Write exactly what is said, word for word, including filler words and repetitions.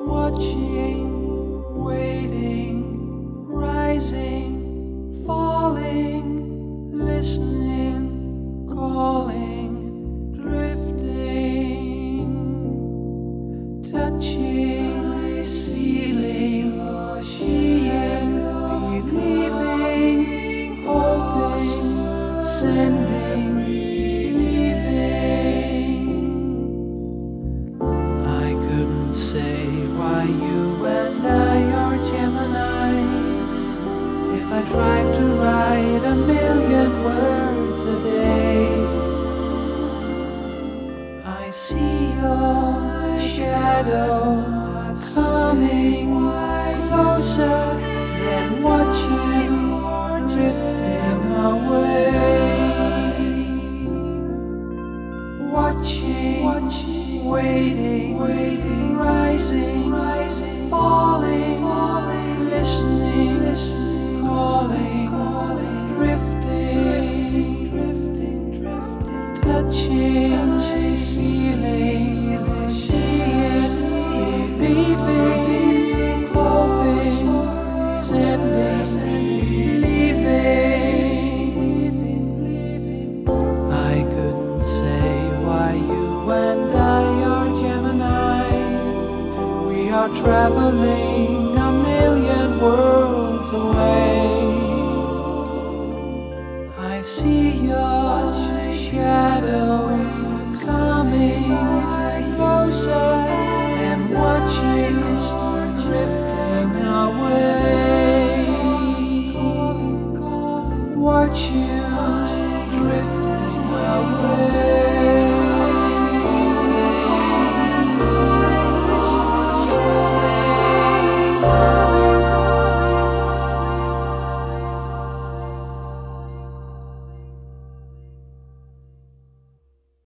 watching, waiting, rising, falling, listening, calling, drifting, touching, feeling, seeing, believing, hoping, sending, leaving. I couldn't say why you and I are Gemini. If I tried to write a million words a day, I see your shadow coming closer, then watch you drifting away. Watching, watching, waiting, waiting, rising, rising, falling, falling, listening, listening, calling, calling, drifting, drifting, drifting, touching, feeling, seeing, believing, hoping, sending, leaving. I couldn't say why you and I are Gemini. We are traveling a million worlds away. I see your shadow coming closer and watch you drifting away. Watch you drifting away.